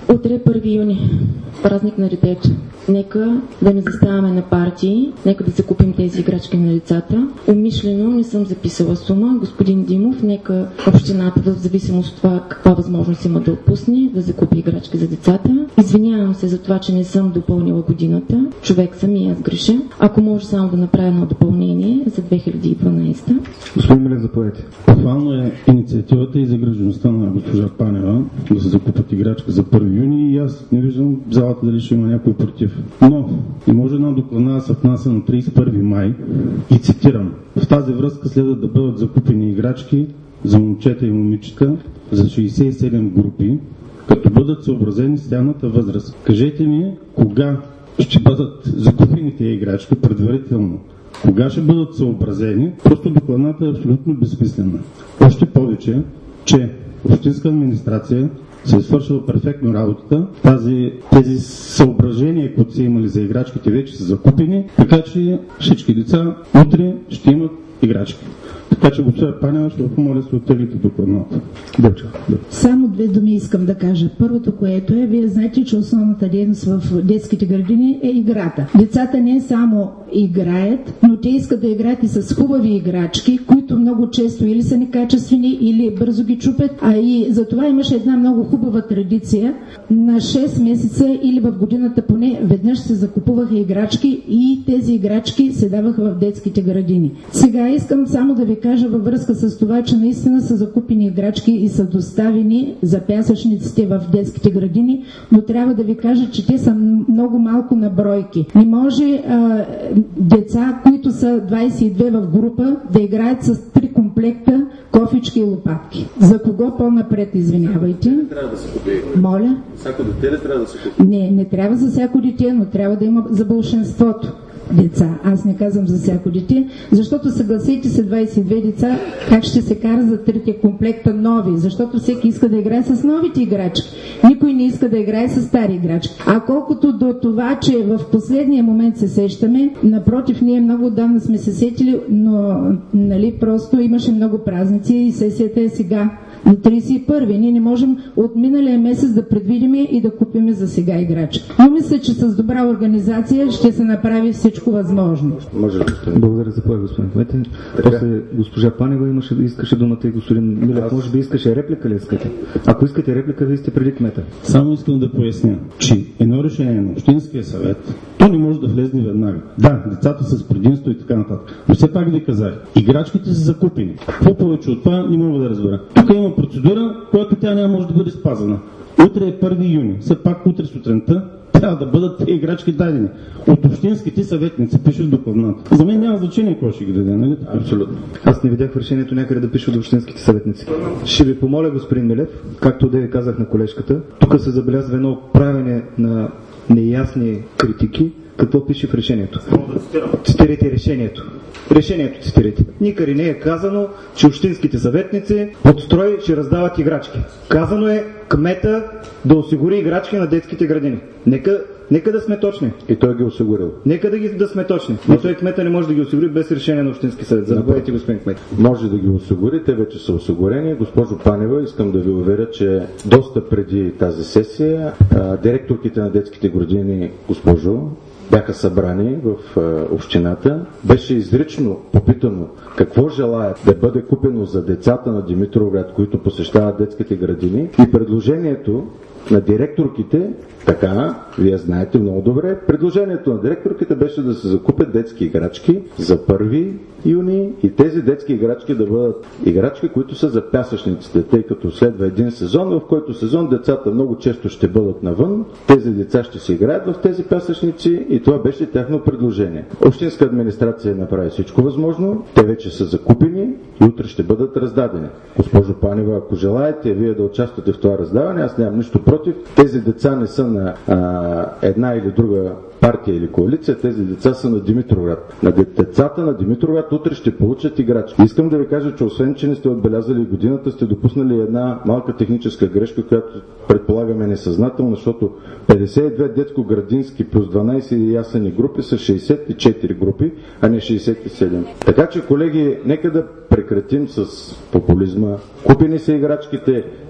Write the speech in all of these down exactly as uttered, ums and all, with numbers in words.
Утре е първи юни, празник на детето. Нека да не заставаме на партии, нека да закупим тези играчки на децата. Умишлено не съм записала сума. Господин Димов, нека общината, в зависимост от това каква възможност има да отпусне, да закупи играчки за децата. Извинявам се за това, че не съм допълнила годината. Човек съм и аз греша. Ако може само да направя едно допълнение за две хиляди и дванадесета. Господин Милев, заповядайте. Похвално е инициативата и загрижеността на госпожа Панева да се закупат играчка за първи юни и аз не виждам в залата дали ще има някой против. Но не може една доклада да се внася на тридесет и първи май и цитирам: в тази връзка следва да бъдат закупени играчки за момчета и момичета за шейсет и седем групи, като бъдат съобразени с тяхната възраст. Кажете ми кога ще бъдат закупени тези играчки предварително. Кога ще бъдат съобразени? Просто докладната е абсолютно безсмислена. Още повече, че общинска администрация се е свършила перфектно работата. Тази, тези съображения, които са имали за играчките, вече са закупени, така че всички деца утре ще имат играчки. Така че, госпожа Панева, ще ви помоля да се оттеглите докладната. Да. Само две думи искам да кажа. Първото, което е, вие знаете, че основната дейност в детските градини е играта. Децата не само играят, но те искат да играят и с хубави играчки, които много често или са некачествени, или бързо ги чупят. А и за това имаше една много хубава традиция. На шест месеца или в годината поне веднъж се закупуваха играчки и тези играчки се даваха в детските градини. Сега искам само да ви кажа във връзка с това, че наистина са закупени играчки и са доставени за пясъчниците в детските градини, но трябва да ви кажа, че те са много малко на бройки. Не може а, деца, които са двадесет и две в група, да играят с три комплекта кофички и лопатки. За кого по-напред, извинявайте? Трябва да се купи. Моля? Всяко дете ли трябва да се купи? Не, не трябва за всяко дете, но трябва да има за большинството деца. Аз не казвам за всяко дете, защото съгласете се, двадесет и две деца, как ще се кара за трите комплекта нови, защото всеки иска да играе с новите играчки. Никой не иска да играе с стари играчки. А колкото до това, че в последния момент се сещаме, напротив, ние много отдавна сме се сетили, но нали, просто имаше много празници и сесията е сега. На тридесет и първи ние не можем от миналия месец да предвидим и да купим за сега играчки. Но мисля, че с добра организация ще се направи всичко възможно. Може ли? Благодаря за това, господин Кмете. После госпожа Панева имаше, искаше думата и господин Милев. Аз... Може би искаше реплика ли искате? Ако искате реплика, вие сте преди кмета. Само искам да поясня, че едно решение на Общинския съвет, то не може да влезне веднага. Да, децата са с предимство и така нататък. Но все пак ви казах, играчките са закупени. Какво повече от това не мога да разбера. Тук има процедура, която тя няма може да бъде спазана. Утре е първи юни. Все пак утре сутринта трябва да бъдат тези играчки дадени от общинските съветници, пише в докладната. За мен няма значение кой ще ги даде, нали? Абсолютно. Аз не видях в решението някъде да пише от общинските съветници. Ще ви помоля, господин Милев, както да ви казах на колежката, тук се забелязва едно правене на неясни критики. Какво пише в решението? Цитирайте решението. Решението цитирайте. Никъде не е казано, че общинските съветници от строй ще раздават играчки. Казано е кмета да осигури играчки на детските градини. Нека, нека да сме точни. И той ги е осигурил. Нека да, ги, да сме точни. Но той кмета не може да ги осигури без решение на общински съвет. Заповядайте, господин кмет. Може да ги осигури, те вече са осигурени. Госпожо Панева, искам да ви уверя, че доста преди тази сесия директорките на детските градини, госпожо, бяха събрани в е, общината. Беше изрично попитано какво желаят да бъде купено за децата на Димитровград, които посещават детските градини, и предложението на директорките, така, вие знаете много добре, предложението на директорките беше да се закупят детски играчки за първи юни и тези детски играчки да бъдат играчки, които са за пясъчниците, тъй като следва един сезон, в който сезон децата много често ще бъдат навън, тези деца ще се играят в тези пясъчници и това беше тяхно предложение. Общинска администрация направи всичко възможно, те вече са закупени и утре ще бъдат раздадени. Госпожо Панева, ако желаете вие да участвате в това раздаване, аз нямам нищо против. Тези деца не са на а, една или друга партия или коалиция, тези деца са на Димитровград. На децата на Димитровград утре ще получат играчки. Искам да ви кажа, че освен, че не сте отбелязали годината, сте допуснали една малка техническа грешка, която предполагаме несъзнателна, защото петдесет и две детско-градински плюс дванадесет ясени групи са шейсет и четири групи, а не шейсет и седем. Така че, колеги, нека да прекратим с популизма. Купени са играчките,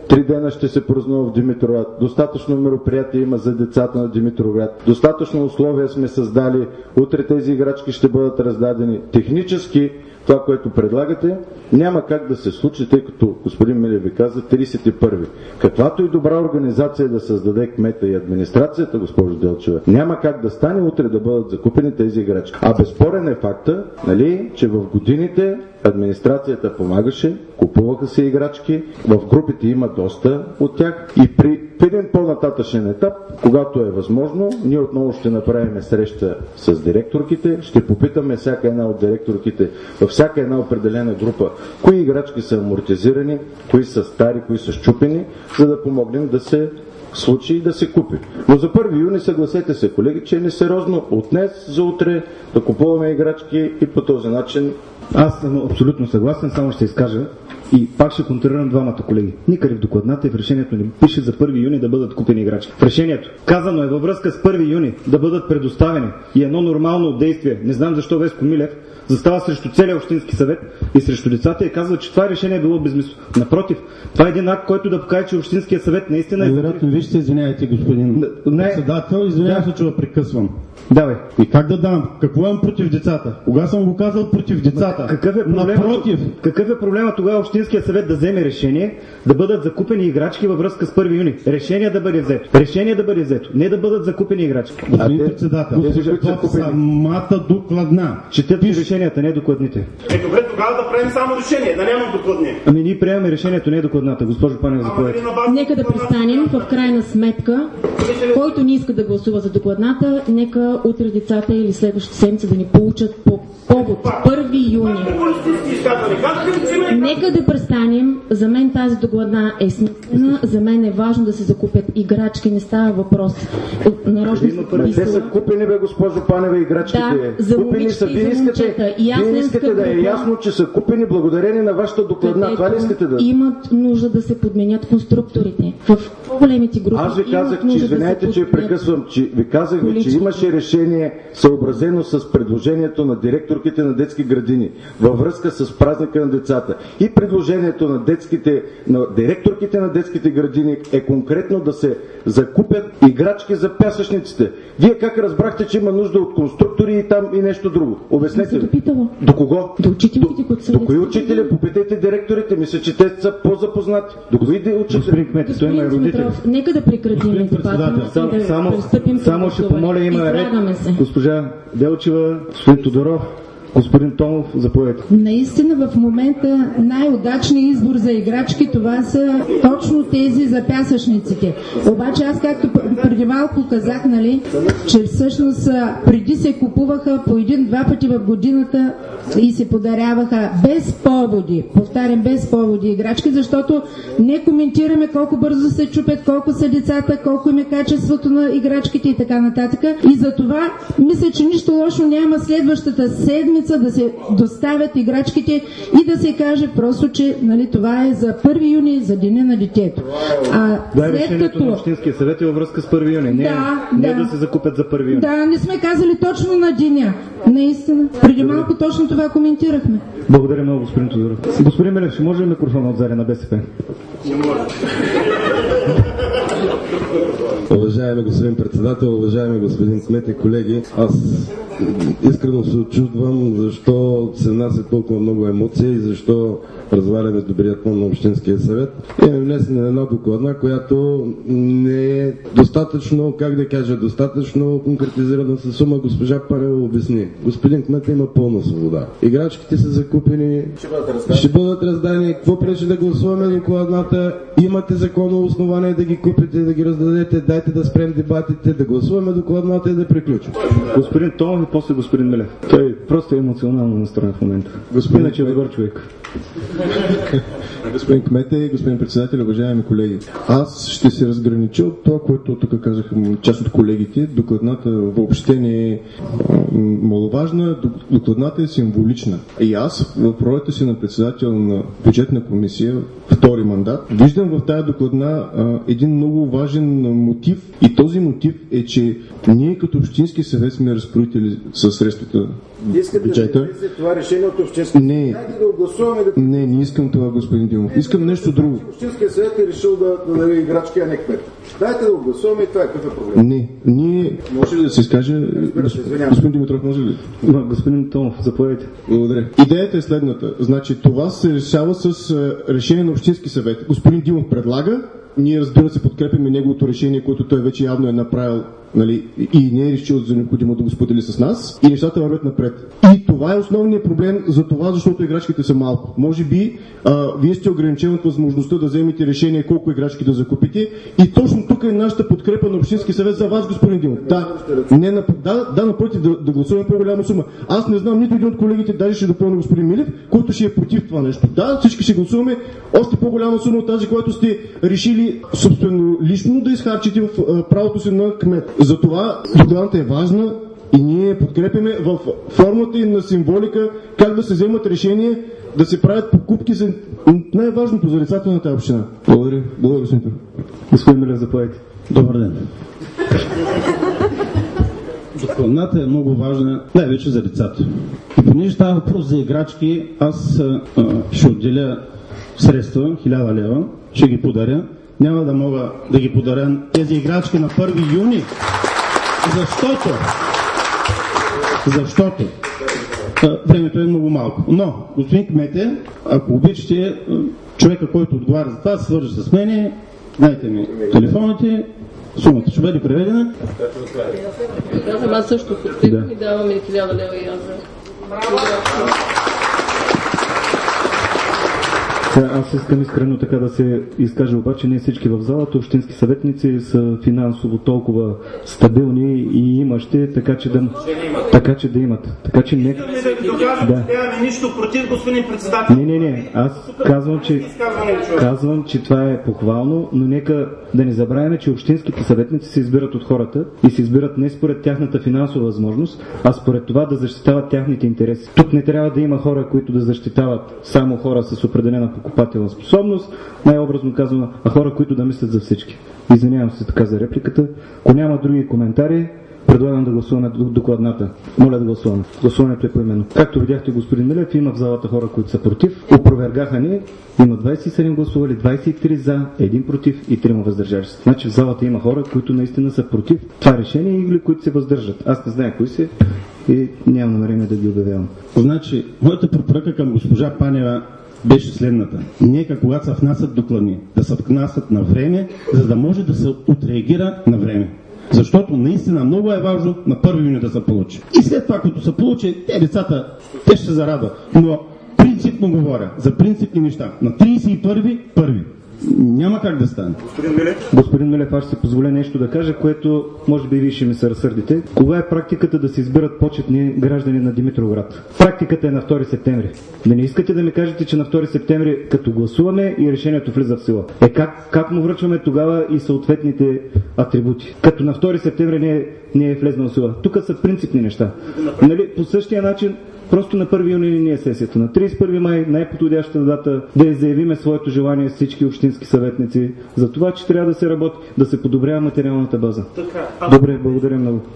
Три дена ще се празнува в Димитровград. Достатъчно мероприятия има за децата на Димитровград. Достатъчно условия сме създали. Утре тези играчки ще бъдат раздадени. Технически това, което предлагате, няма как да се случи, тъй като господин Милев ви каза тридесет и първи. Каквато и добра организация да създаде кмета и администрацията, госпожо Делчева, няма как да стане утре да бъдат закупени тези играчки. А безспорен е факта, нали, че в годините администрацията помагаше, купуваха се играчки, в групите има доста от тях и при един по-нататъчен етап, когато е възможно, ние отново ще направим среща с директорките, ще попитаме всяка една от директорките във всяка една определена група, кои играчки са амортизирани, кои са стари, кои са счупени, за да помогнем да се случи и да се купи. Но за първи юни съгласете се, колеги, че е несериозно от днес за утре да купуваме играчки и по този начин. Аз съм абсолютно съгласен, само ще изкажа и пак ще контролирам двамата колеги. Никъде в докладната и в решението не пише за първи юни да бъдат купени играчки. В решението казано е във връзка с първи юни да бъдат предоставени и едно нормално действие. Не знам защо Веско Милев застава срещу целия общински съвет и срещу децата и казва, че това решение е било безмислено. Напротив, това е един акт, който да покаже, че общинския съвет наистина е... Вероятно, вие ще се извиняете, господин не... председател, извинявам се, че ви прекъсвам. Давай. И как да дам? Какво имам против децата? Кога съм го казал против децата? Какъв е проблема, Напротив. Какъв е проблема тогава общинския съвет да вземе решение да бъдат закупени играчки във връзка с първи юни? Решение да бъде взето. Решение да бъде взето. Не да бъдат закупени играчки. Господин председател, това самата докладна. Четете Пиш... решенията, не докладните. Е, добре, тогава да правим само решение, да нямам докладни. Ами ние приемаме решението, не докладната. Госпожо Панева, заповядайте. Нека да престанем в крайна сметка, който не иска да гласува за докладната, нека утре децата или следващата седмица да ни получат по повод първи юни. Нека да престанем. За мен тази докладна е смислена, за мен е важно да се закупят играчки, не става въпрос. Нарочно се те са купени, бе, госпожо Панева, играчките. Да, за купени са. Вие искате, и аз вие искате да е ясно, че са купени благодарение на вашата докладна. Това ли искате да... Имат нужда да се подменят конструкторите. В по-големите групи. Аз ви казах, че извинете, да че ви прекъсвам, че ви казах, ви, че имаше решение съобразено с предложението на директорките на детски градини във връзка с празника на децата. И предложението на детските, на директорките на детските градини е конкретно да се закупят играчки за пясъчниците. Вие как разбрахте, че има нужда от конструктори и там и нещо друго? Обяснете ли? До кого? До учителите, които са. До кои учители? Попитайте директорите. Мисля, че те са по-запознати. До кои учители? Господин Димитров, нека да прекратим дебата. Само, да само, само ще помоля, има ред. Госпожа Делчева, господин Тодоров, господин Томов, заповядайте. Наистина в момента най-удачният избор за играчки това са точно тези за пясъчниците. Обаче аз, както преди малко казах, нали, че всъщност преди се купуваха по един-два пъти в годината и се подаряваха без поводи, повтарям, без поводи играчки, защото не коментираме колко бързо се чупят, колко са децата, колко им е качеството на играчките и така нататък. И за това мисля, че нищо лошо няма следващата седмица да се доставят играчките и да се каже просто, че нали, това е за първи юни, за деня на детето. А да, решението като... на Общинския съвет е във връзка с първи юни. Не, да, не да. да се закупят за първи юни. Да, не сме казали точно на деня. Наистина. Преди Добре. малко точно това коментирахме. Благодаря много, господин Тодоров. Господин Милев, ще може ли микрофона от заря на БСП? Не може. Уважаеми господин председател, уважаеми господин кмет и колеги, аз искрено се очудвам защо се внасят толкова много емоции и защо разваляме добрият план на Общинския съвет. Имаме внесена една докладна, която не е достатъчно, как да кажа, достатъчно конкретизирана със сума. Госпожа Панева обясни. Господин кмет има пълна свобода. Играчките са закупени, ще бъдат раздани. Ще бъдат раздани. Какво пречи да гласуваме докладната? Имате законно основание да ги купите, да ги раздадете. Дайте да спрем дебатите, да гласуваме докладната и да приключим. Господин Томов и после господин Милев. Той просто е емоционално настроен в момента. Господин Иначе е добър човек. Господин кмете и господин председател, уважаеми колеги, аз ще се разгранича от това, което тук казаха част от колегите. Докладната въобще не е маловажна, докладната е символична. И аз в ролята си на председател на бюджетна комисия, втори мандат, виждам в тази докладна един много важен мотив и този мотив е, че ние като Общински съвет сме разпоредители със средствата. Искате да влезе това решение от Общински съвет. Не. Хайде да гласуваме да... Не, не искам това, господин Димов. Искам нещо друго. Общинския съвет е решил да, да даде играчки, а не кмет. Дайте да го гласуваме и това е какъв е проблем. Не, ние... Може ли да се изкаже? Господин Димитров, може ли? Господин Томов, заповядайте. Благодаря. Идеята е следната. Значи това се решава с решение на Общински съвет. Господин Димов предлага, ние разбира се подкрепяме неговото решение, което той вече явно е направил, нали, и не е решил за необходимо да го сподели с нас, и нещата вървят напред. И това е основният проблем за това, защото играчките са малко. Може би а, вие сте ограничени от възможността да вземете решение колко играчки да закупите, и точно тук е нашата подкрепа на Общински съвет за вас, господин Димов. Да, не, на, да, да напротив, да, да гласуваме по-голяма сума. Аз не знам нито един от колегите, даже ще допълня господин Милев, който ще е против това нещо. Да, всички ще гласуваме още по-голяма сума от тази, която сте решили собствено лично да изхарчите в а, правото си на кмет. Затова програмата е важна и ние подкрепяме в формата и на символика как да се вземат решения, да се правят покупки за най-важното за децата на тази община. Благодаря. Благодаря, господин Петър. Господин Милев, заповядайте. Добър ден. Докладната е много важна, най-вече за децата. И понеже става въпрос за играчки, аз а, ще отделя средства, хиляда лева, ще ги подаря. Няма да мога да ги подаря тези играчки на първи юни, защото защото а, времето е много малко. Но, господин кмете, ако обичате, човека, който отговаря за това, се свържи с мене, дайте ми телефоните, сумата ще бъде преведена. Аз също подкрепям и даваме хиляда лева и аз за... Аз искам искрено така да се изкажа, обаче не всички в залата общински съветници са финансово толкова стабилни и имащи, така че да, така, че да имат. Така че не... Да. Нямаме нищо против, господин председател. Не, не, не. Аз казвам, че, казвам, че това е похвално, но нека да не забравяме, че общинските съветници се избират от хората и се избират не според тяхната финансова възможност, а според това да защитават тяхните интереси. Тук не трябва да има хора, които да защитават само хора с определена покупателна способност, най-образно казано, а хора, които да мислят за всички. Извинявам се така за репликата. Ако няма други коментари, предлагам да гласуваме докладната. Моля да гласуваме. Гласуването е поименно. Както видяхте, господин Милев, има в залата хора, които са против. Опровергаха ни. Има двадесет и седем гласували, двадесет и три за, един против и трима въздържали се. Значи в залата има хора, които наистина са против това решение или които се въздържат. Аз не знам кои са и нямам намерение да ги обявявам. Значи, моята препоръка към госпожа Панева беше следната. Нека, когато се внасят докладни, да се внасят на време, за да може да се отреагира на време. Защото наистина много е важно на първи юни да се получи. И след това, като се получи, те децата, те ще се зарадват. Но принципно говоря, за принципни неща. На тридесет и първи, първи. Няма как да стане. Господин Милев? Господин Милев, аз ще си позволя нещо да кажа, което може би вие ще ми се разсърдите. Кога е практиката да се избират почетни граждани на Димитровград? Практиката е на втори септември. Да не искате да ми кажете, че на втори септември като гласуваме и решението влиза в сила. Е как, как му връчваме тогава и съответните атрибути? Като на втори септември не е, не е влезнал в сила. Тук са принципни неща. Нали? По същия начин, просто на първи юни не е сесията. На тридесет и първи май най-подходящата дата да заявиме своето желание с всички общински съветници за това, че трябва да се работи, да се подобрява материалната база. Добре, благодаря много.